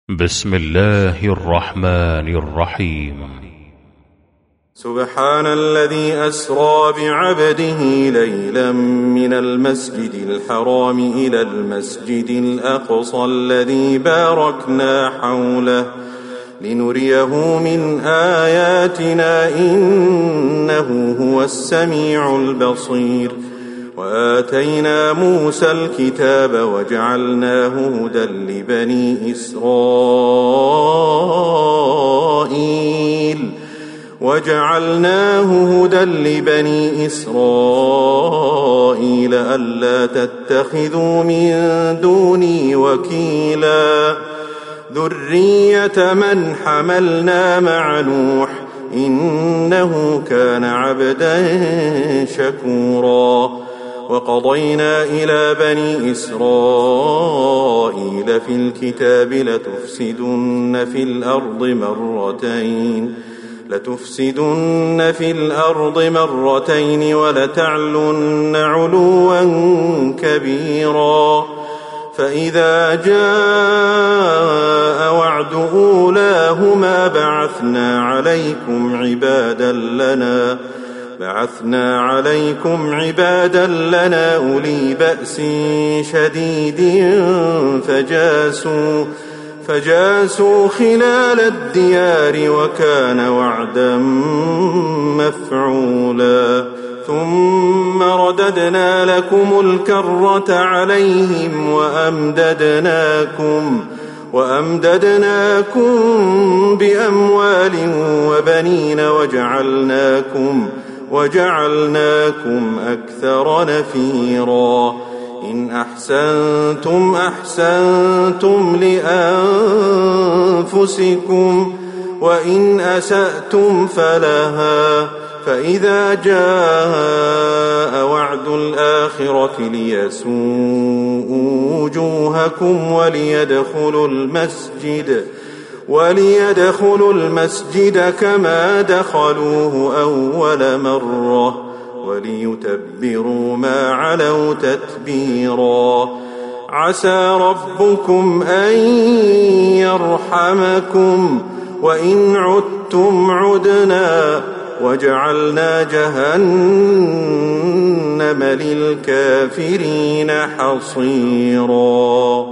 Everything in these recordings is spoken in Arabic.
بسم الله الرحمن الرحيم. سبحان الذي أسرى بعبده ليلا من المسجد الحرام إلى المسجد الأقصى الذي باركنا حوله لنريه من آياتنا إنه هو السميع البصير. وآتينا موسى الكتاب وجعلناه هدى لبني إسرائيل ألا تتخذوا من دوني وكيلا ذرية من حملنا مع نوح إنه كان عبدا شكورا. وقضينا إلى بني إسرائيل في الكتاب لتفسدن في الأرض مرتين ولتعلن علوا كبيرا. فإذا جاء وعد أولاهما بعثنا عليكم عبادا لنا أولي بأس شديد فجاسوا خلال الديار وكان وعدا مفعولا. ثم رددنا لكم الكرة عليهم وأمددناكم بأموال وبنين وجعلناكم أكثر نفيرا. إن أحسنتم لأنفسكم وإن أسأتم فلها. فإذا جاء وعد الآخرة ليسوءوا وجوهكم وليدخلوا المسجد كما دخلوه أول مرة وليتبروا ما علوا تتبيرا. عسى ربكم أن يرحمكم وإن عدتم عدنا وجعلنا جهنم للكافرين حصيرا.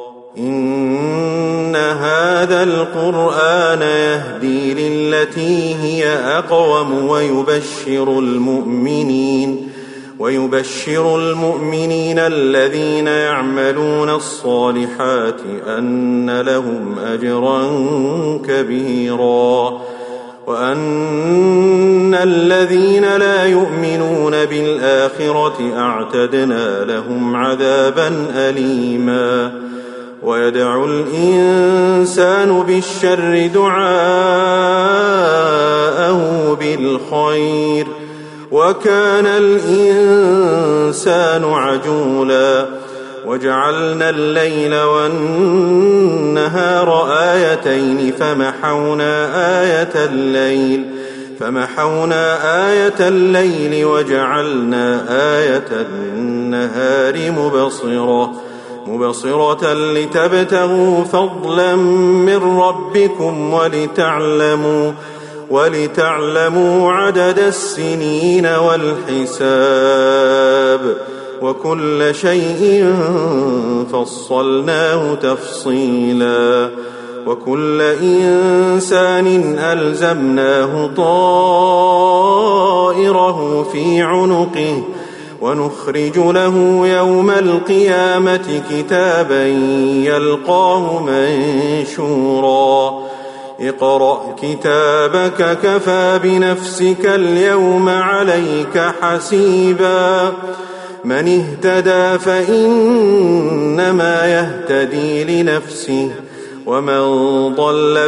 إن هذا القرآن يهدي للتي هي أقوم ويبشر المؤمنين الذين يعملون الصالحات أن لهم أجرا كبيرا. وأن الذين لا يؤمنون بالآخرة أعتدنا لهم عذابا أليما. ويدعو الإنسان بالشر دعاءه بالخير وكان الإنسان عجولا. وجعلنا الليل والنهار آيتين فمحونا آية الليل وجعلنا آية النهار مبصرة لتبتغوا فضلا من ربكم ولتعلموا عدد السنين والحساب وكل شيء فصلناه تفصيلا. وكل إنسان ألزمناه طائره في عنقه ونخرج له يوم القيامة كتابا يلقاه منشورا. اقرأ كتابك كفى بنفسك اليوم عليك حسيبا. من اهتدى فإنما يهتدي لنفسه ومن ضل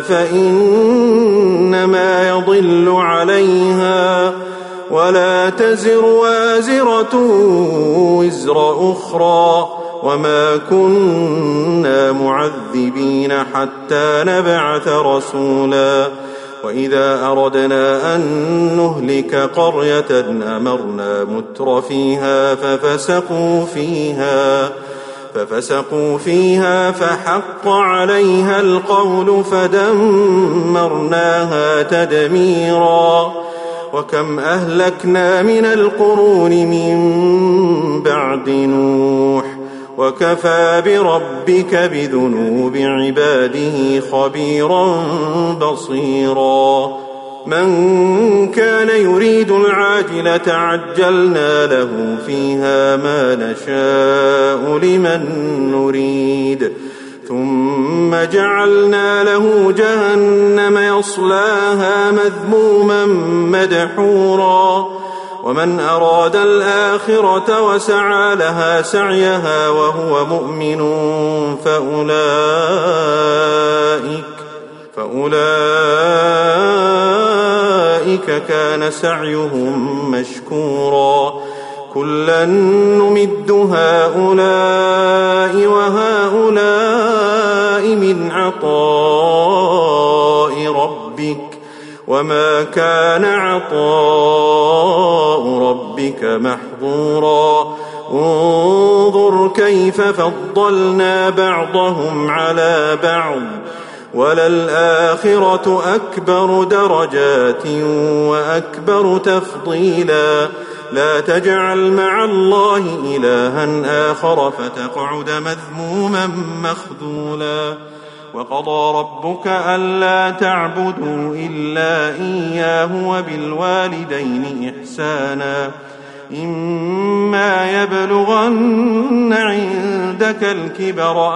فإنما يضل عليها ولا تزر وازرة وزر أخرى وما كنا معذبين حتى نبعث رسولا. وإذا أردنا أن نهلك قرية أمرنا متر فيها ففسقوا فيها فحق عليها القول فدمرناها تدميرا. وكم أهلكنا من القرون من بعد نوح وكفى بربك بذنوب عباده خبيرا بصيرا. من كان يريد العاجلة عجلنا له فيها ما نشاء لمن نريد ثم جعلنا له جهنم يصلاها مذموما مدحورا. ومن أراد الآخرة وسعى لها سعيها وهو مؤمن فأولئك كان سعيهم مشكورا. كلا نمد هؤلاء وهؤلاء من عطاء ربك وما كان عطاء ربك محظورا. انظر كيف فضلنا بعضهم على بعض وللآخرة أكبر درجات وأكبر تفضيلا. لا تجعل مع الله إلها آخر فتقعد مذموما مخذولا. وقضى ربك ألا تعبدوا إلا إياه وبالوالدين إحسانا. إما يبلغن عندك الكبر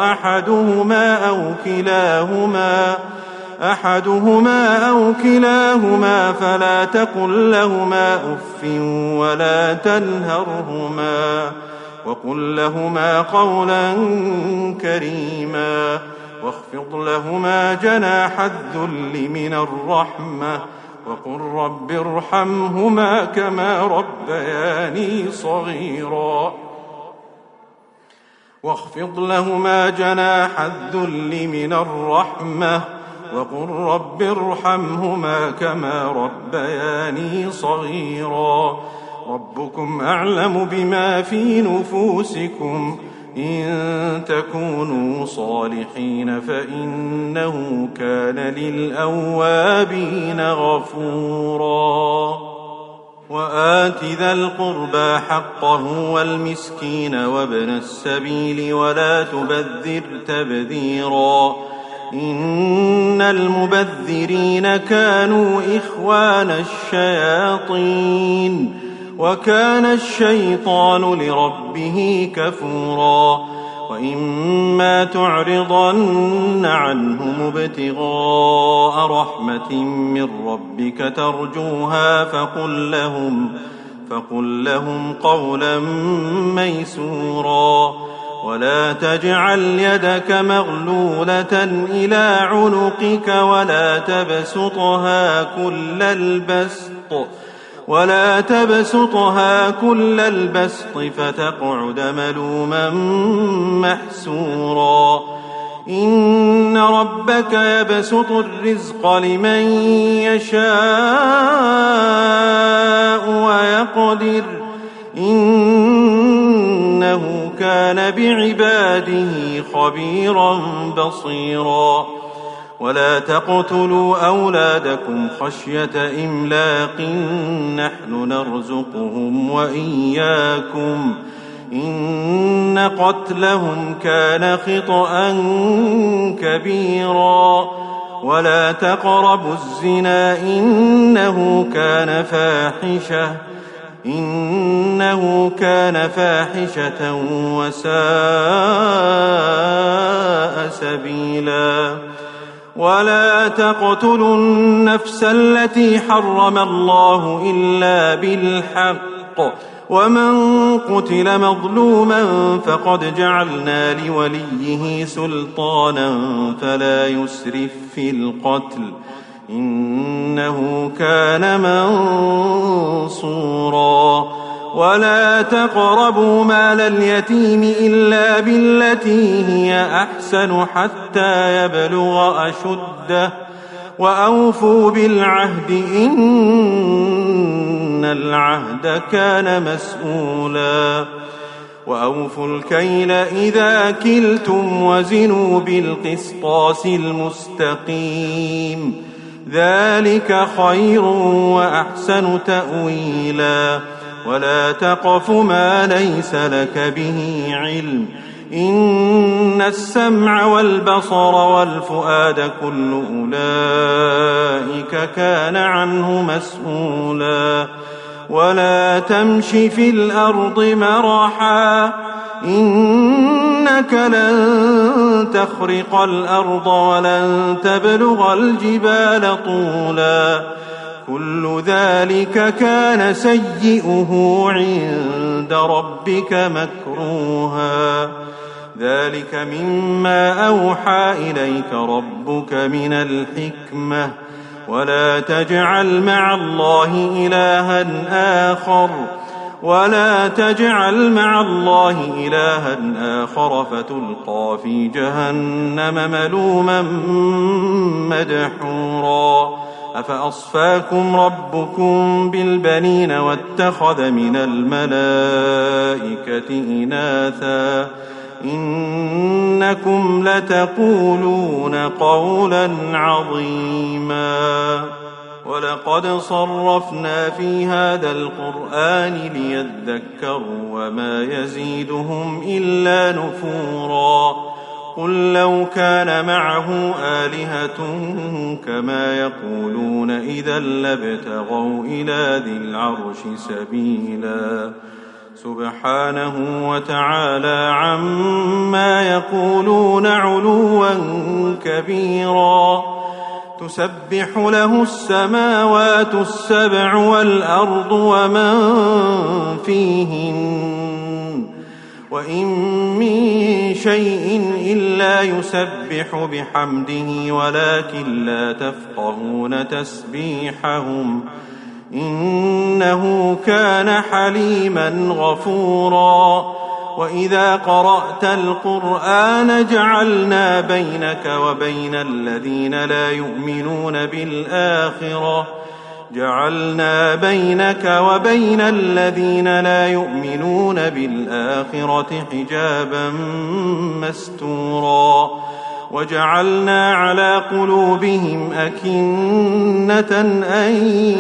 أحدهما أو كلاهما فلا تقل لهما أف ولا تنهرهما وقل لهما قولا كريما. واخفض لهما جناح الذل من الرحمة وقل رب ارحمهما كما ربياني صغيرا. واخفض لهما جناح الذل من الرحمة وقل رب ارحمهما كما ربياني صغيرا. ربكم أعلم بما في نفوسكم إن تكونوا صالحين فإنه كان للأوابين غفورا. وآت ذا القربى حقه والمسكين وابن السبيل ولا تبذر تبذيرا. إن المبذرين كانوا إخوان الشياطين وكان الشيطان لربه كفورا. وإما تعرضن عنهم ابتغاء رحمة من ربك ترجوها فقل لهم قولا ميسورا. ولا تجعل يدك مغلولة إلى عنقك ولا تبسطها كل البسط فتقعد ملوما محسورا. إن ربك يبسط الرزق لمن يشاء ويقدر إنه كان بعباده خبيرا بصيرا. ولا تقتلوا أولادكم خشية إملاق نحن نرزقهم وإياكم إن قتلهم كان خطأ كبيرا. ولا تقربوا الزنا إنه كان فاحشة وساء سبيلا. ولا تقتلوا النفس التي حرم الله إلا بالحق ومن قتل مظلوما فقد جعلنا لوليه سلطانا فلا يسرف في القتل إنه كان منصورا. ولا تقربوا مال اليتيم إلا بالتي هي أحسن حتى يبلغ أشده وأوفوا بالعهد إن العهد كان مسؤولا. وأوفوا الكيل إذا كلتم وزنوا بالقسطاس المستقيم ذلك خير وأحسن تأويلا ولا تقف ما ليس لك به علم إن السمع والبصر والفؤاد كل أولئك كان عنه مسؤولا ولا تمش في الأرض مرحا إنك لن تخرق الأرض ولن تبلغ الجبال طولا كل ذلك كان سيئه عند ربك مكروها ذلك مما أوحى إليك ربك من الحكمة ولا تجعل مع الله إلها آخر فتلقى في جهنم ملوما مدحورا أفأصفاكم ربكم بالبنين واتخذ من الملائكة إناثا إنكم لتقولون قولا عظيما ولقد صرفنا في هذا القرآن ليذكروا وما يزيدهم إلا نفورا قل لو كان معه آلهة كما يقولون إذا لابتغوا إلى ذي العرش سبيلا سبحانه وتعالى عما يقولون علوا كبيرا تسبح له السماوات السبع والأرض ومن فيهن وإن من شيء إلا يسبح بحمده ولكن لا تفقهون تسبيحهم إنه كان حليما غفورا وإذا قرأت القرآن جعلنا بينك وبين الذين لا يؤمنون بالآخرة حجابا مستورا وجعلنا على قلوبهم أكنة أن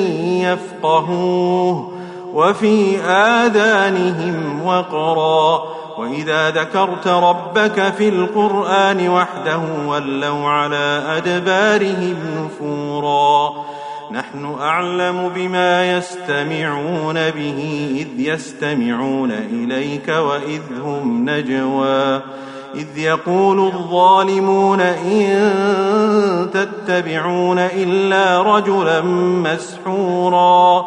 يفقهوه وفي آذانهم وقرا وإذا ذكرت ربك في القرآن وحده ولوا على أدبارهم نفورا نحن أعلم بما يستمعون به إذ يستمعون إليك وإذ هم نجوى إذ يقول الظالمون إن تتبعون إلا رجلا مسحورا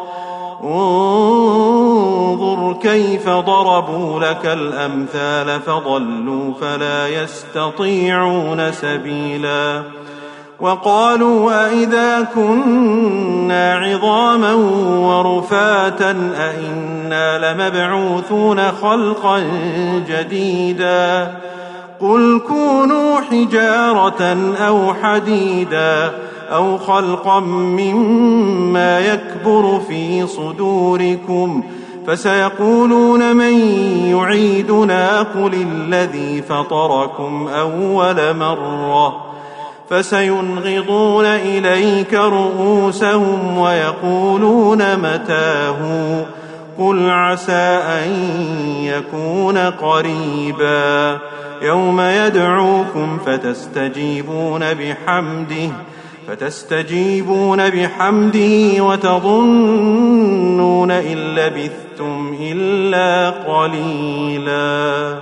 انظر كيف ضربوا لك الأمثال فضلوا فلا يستطيعون سبيلا وقالوا أئذا كنا عظاما ورفاتا أئنا لمبعوثون خلقا جديدا قل كونوا حجارة أو حديدا أو خلقا مما يكبر في صدوركم فسيقولون من يعيدنا قل الذي فطركم أول مرة فسينغضون إليك رؤوسهم ويقولون متاه قل عسى أن يكون قريبا يوم يدعوكم فتستجيبون بحمده وتظنون إن لبثتم إلا قليلا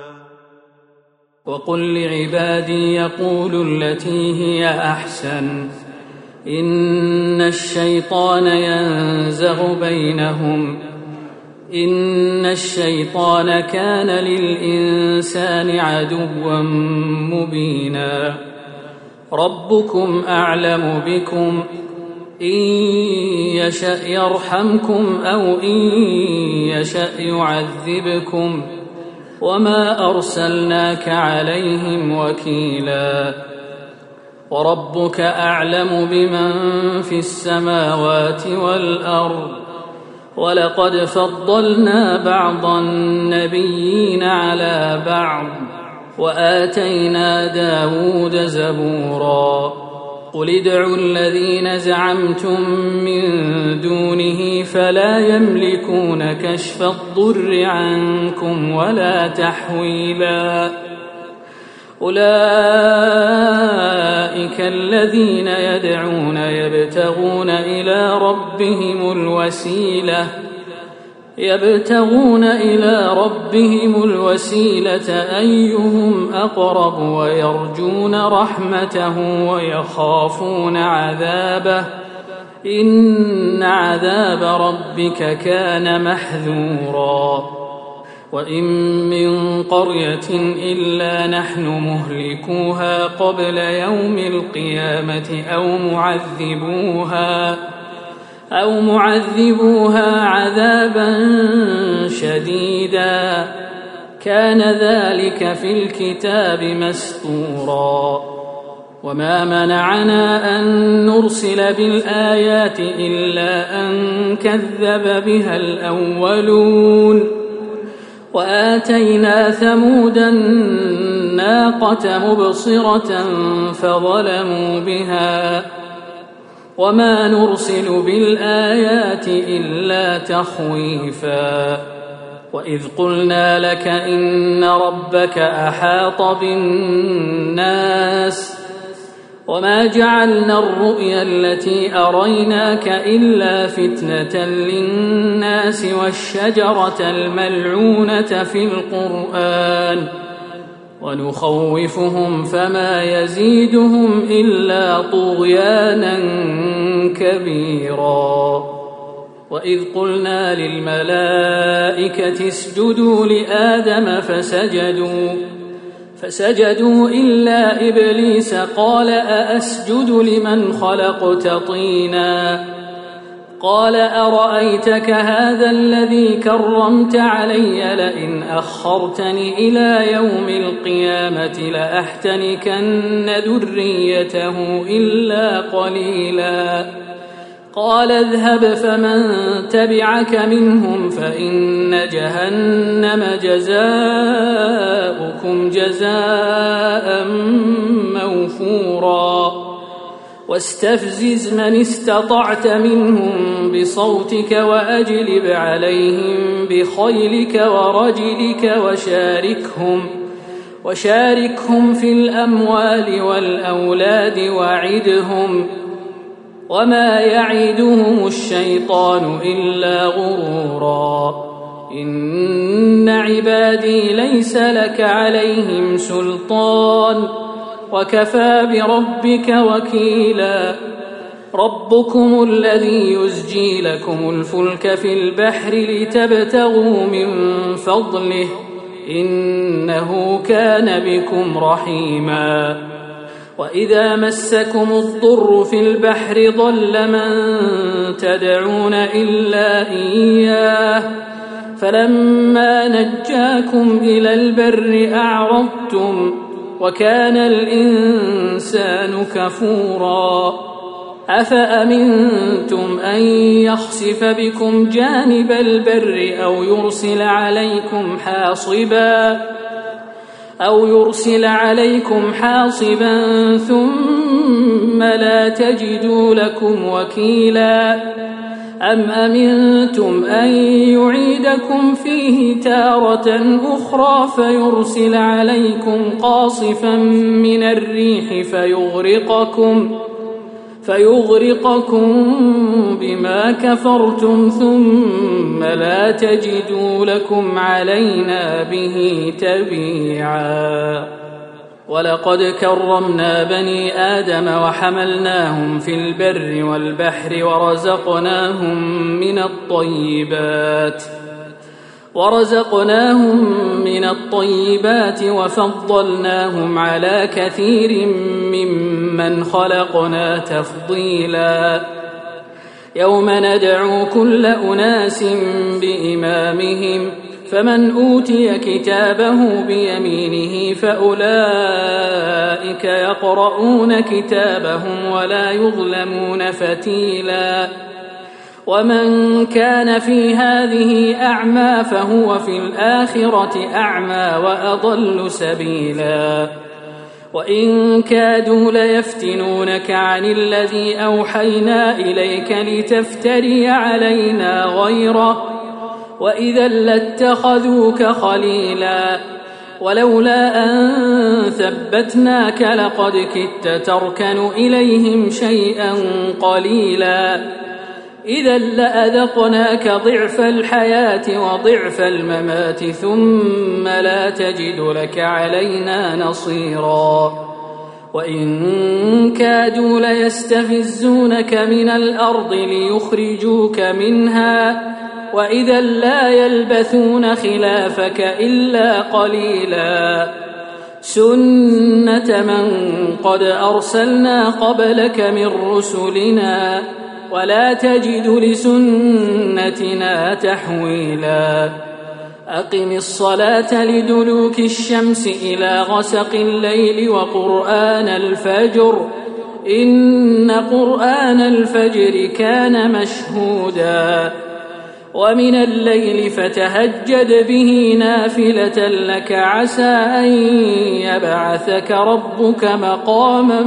وقل لعبادي يقولوا التي هي أحسن إن الشيطان ينزغ بينهم إن الشيطان كان للإنسان عدوا مبينا ربكم أعلم بكم إن يشأ يرحمكم أو إن يشأ يعذبكم وما أرسلناك عليهم وكيلا وربك أعلم بمن في السماوات والأرض ولقد فضلنا بعض النبيين على بعض وآتينا داود زبورا قل ادعوا الذين زعمتم من دونه فلا يملكون كشف الضر عنكم ولا تحويلا أولئك الذين يدعون يبتغون إلى ربهم الوسيلة أيهم أقرب ويرجون رحمته ويخافون عذابه إن عذاب ربك كان محذورا وإن من قرية إلا نحن مهلكوها قبل يوم القيامة أو معذبوها عذابا شديدا كان ذلك في الكتاب مسطورا وما منعنا أن نرسل بالآيات إلا أن كذب بها الأولون وآتينا ثمود الناقة مبصرة فظلموا بها وما نرسل بالآيات إلا تخويفا وإذ قلنا لك إن ربك أحاط بالناس وما جعلنا الرؤيا التي أريناك إلا فتنة للناس والشجرة الملعونة في القرآن ونخوفهم فما يزيدهم إلا طغيانا كبيرا وإذ قلنا للملائكة اسجدوا لآدم فسجدوا إلا إبليس قال أأسجد لمن خلقت طينا قال أرأيتك هذا الذي كرمت علي لئن أخرتني إلى يوم القيامة لأحتنكن ذريته إلا قليلا قال اذهب فمن تبعك منهم فإن جهنم جزاؤكم جزاء موفورا واستفزز من استطعت منهم بصوتك وأجلب عليهم بخيلك ورجلك وشاركهم في الأموال والأولاد وعدهم وما يعدهم الشيطان إلا غرورا إن عبادي ليس لك عليهم سلطان وكفى بربك وكيلا ربكم الذي يزجي لكم الفلك في البحر لتبتغوا من فضله إنه كان بكم رحيما وإذا مسكم الضر في البحر ضل من تدعون إلا إياه فلما نجاكم إلى البر أعرضتم وكان الإنسان كفورا أفأمنتم أن يخسف بكم جانب البر أو يرسل عليكم حاصبا ثم لا تجدوا لكم وكيلا أم أمنتم أن يعيدكم فيه تارة أخرى فيرسل عليكم قاصفا من الريح فيغرقكم بما كفرتم ثم لا تجدوا لكم علينا به تبيعا ولقد كرمنا بني آدم وحملناهم في البر والبحر ورزقناهم من الطيبات وفضلناهم على كثير ممن خلقنا تفضيلا يوم ندعو كل أناس بإمامهم فمن أوتي كتابه بيمينه فأولئك يقرؤون كتابهم ولا يظلمون فتيلا ومن كان في هذه أعمى فهو في الآخرة أعمى وأضل سبيلا وإن كادوا ليفتنونك عن الذي أوحينا إليك لتفتري علينا غيره وإذا لاتخذوك خليلا ولولا أن ثبتناك لقد كدت تركن إليهم شيئا قليلا إذا لأذقناك ضعف الحياة وضعف الممات ثم لا تجد لك علينا نصيرا وإن كادوا ليستفزونك من الأرض ليخرجوك منها وإذا لا يلبثون خلافك إلا قليلا سنة من قد أرسلنا قبلك من رسلنا ولا تجد لسنتنا تحويلا أقم الصلاة لدلوك الشمس إلى غسق الليل وقرآن الفجر إن قرآن الفجر كان مشهودا ومن الليل فتهجد به نافلة لك عسى أن يبعثك ربك مقاما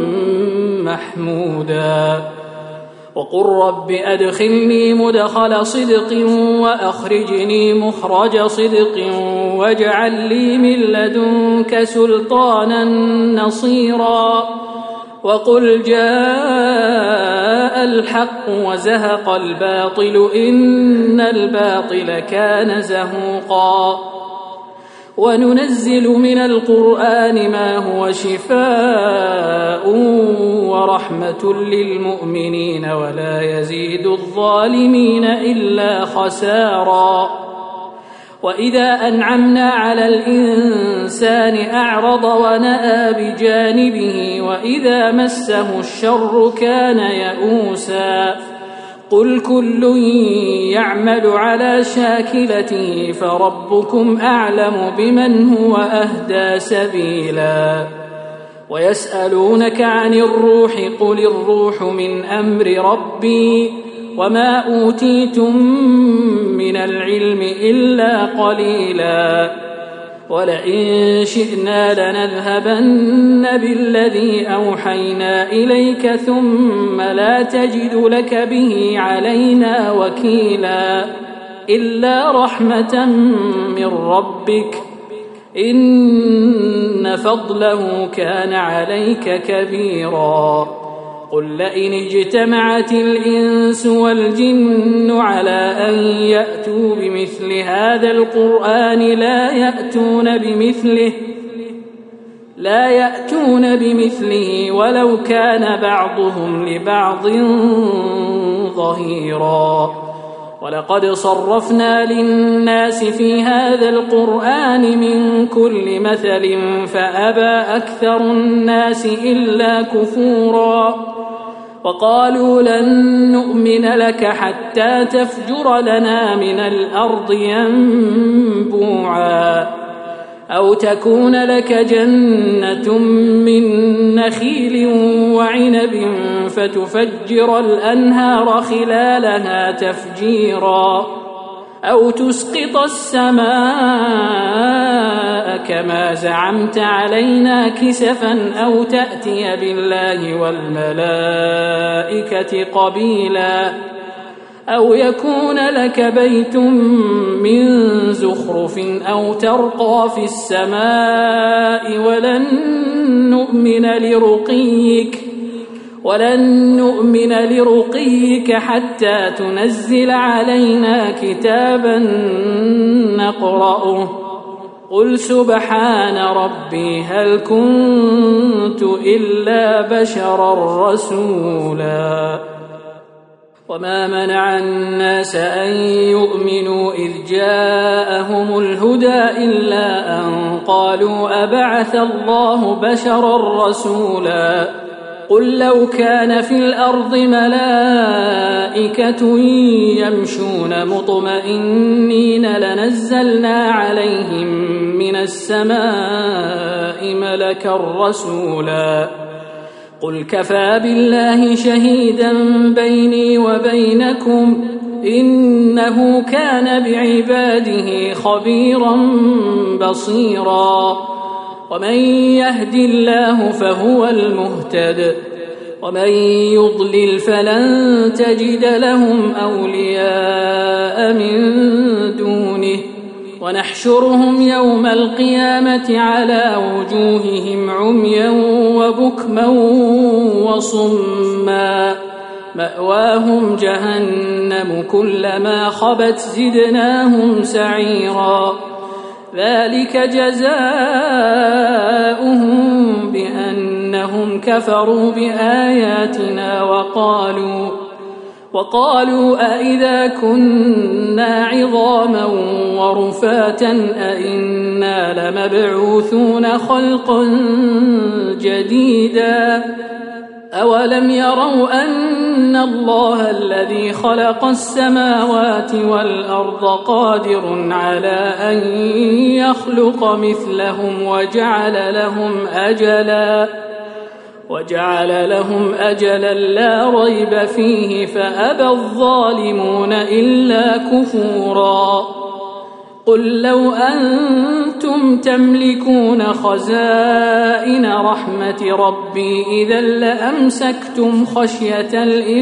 محمودا وقل رب أدخلني مدخل صدق وأخرجني مخرج صدق واجعل لي من لدنك سلطانا نصيرا وقل جاء الحق وزهق الباطل إن الباطل كان زهوقا وننزل من القرآن ما هو شفاء ورحمة للمؤمنين ولا يزيد الظالمين إلا خسارا وإذا أنعمنا على الإنسان أعرض ونأى بجانبه وإذا مسه الشر كان يئوسا قل كل يعمل على شاكلته فربكم أعلم بمن هو أهدى سبيلا ويسألونك عن الروح قل الروح من أمر ربي وما أوتيتم من العلم إلا قليلا ولئن شئنا لنذهبن بالذي أوحينا إليك ثم لا تجد لك به علينا وكيلا إلا رحمة من ربك إن فضله كان عليك كبيرا قل لئن اجتمعت الإنس والجن على أن يأتوا بمثل هذا القرآن لا يأتون بمثله ولو كان بعضهم لبعض ظهيرا ولقد صرفنا للناس في هذا القرآن من كل مثل فأبى أكثر الناس إلا كفورا وقالوا لن نؤمن لك حتى تفجر لنا من الأرض ينبوعا أو تكون لك جنة من نخيل وعنب فتفجر الأنهار خلالها تفجيرا أو تسقط السماء كما زعمت علينا كسفا أو تأتي بالله والملائكة قبيلا أو يكون لك بيت من زخرف أو ترقى في السماء ولن نؤمن لرقيك حتى تنزل علينا كتابا نقرأه قل سبحان ربي هل كنت إلا بشرا رسولا وما منع الناس أن يؤمنوا إذ جاءهم الهدى إلا أن قالوا أبعث الله بشرا رسولا قل لو كان في الأرض ملائكة يمشون مطمئنين لنزلنا عليهم من السماء ملكا رسولا قل كفى بالله شهيدا بيني وبينكم إنه كان بعباده خبيرا بصيرا ومن يهد الله فهو المهتد ومن يضلل فلن تجد لهم أولياء من دونه ونحشرهم يوم القيامة على وجوههم عميا وبكما وصما مأواهم جهنم كلما خبت زدناهم سعيرا ذلك جزاؤهم بأنهم كفروا بآياتنا وقالوا أئذا كنا عظاما ورفاتا أئنا لمبعوثون خلقا جديدا أولم يروا أن الله الذي خلق السماوات والأرض قادر على أن يخلق مثلهم وجعل لهم أجلا لا ريب فيه فأبى الظالمون إلا كفورا قل لو أنتم تملكون خزائن رحمة ربي إذا لأمسكتم خشية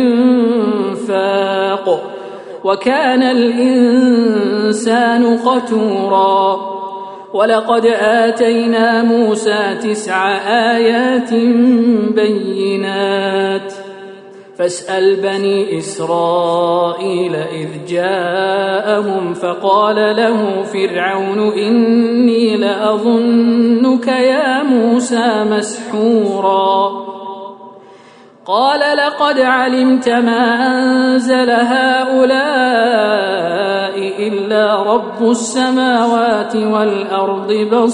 الإنفاق وكان الإنسان قتورا ولقد آتينا موسى 9 آيات بينات فاسأل بني إسرائيل إذ جاءهم فقال له فرعون إني لأظنك يا موسى مسحورا قال لقد علمت ما أنزل هؤلاء إلا رب السماوات والأرض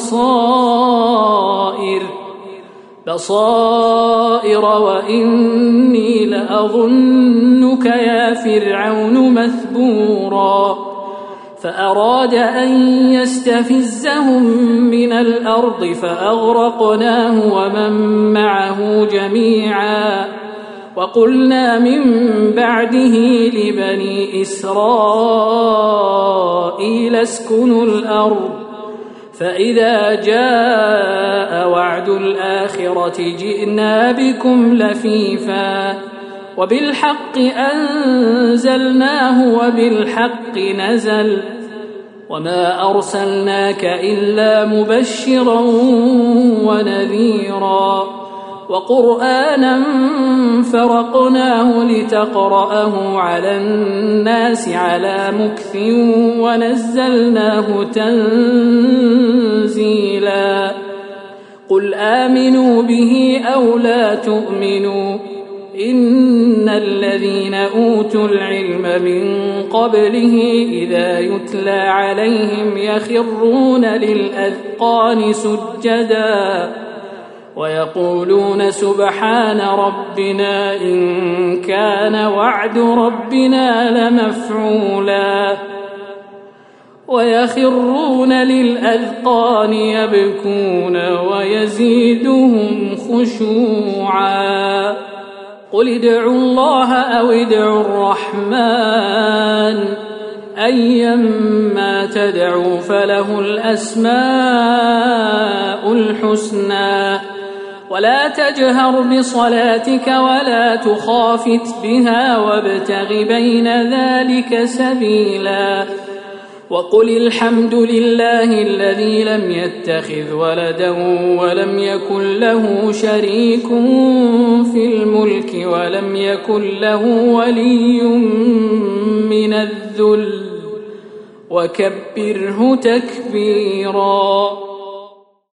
بصائر وإني لأظنك يا فرعون مثبورا فأراد أن يستفزهم من الأرض فأغرقناه ومن معه جميعا وقلنا من بعده لبني إسرائيل اسكنوا الأرض فإذا جاء وعد الآخرة جئنا بكم لفيفا وبالحق أنزلناه وبالحق نزل وما أرسلناك إلا مبشرا ونذيرا وقرآنا فرقناه لتقرأه على الناس على مكث ونزلناه تنزيلا قل آمنوا به أو لا تؤمنوا إن الذين أوتوا العلم من قبله إذا يتلى عليهم يخرون للأذقان سجدا ويقولون سبحان ربنا إن كان وعد ربنا لمفعولا ويخرون للأذقان يبكون ويزيدهم خشوعا قل ادعوا الله أو ادعوا الرحمن أيما تدعوا فله الأسماء الحسنى ولا تجهر بصلاتك ولا تخافت بها وابتغ بين ذلك سبيلا وقل الحمد لله الذي لم يتخذ ولدا ولم يكن له شريك في الملك ولم يكن له ولي من الذل وكبره تكبيرا.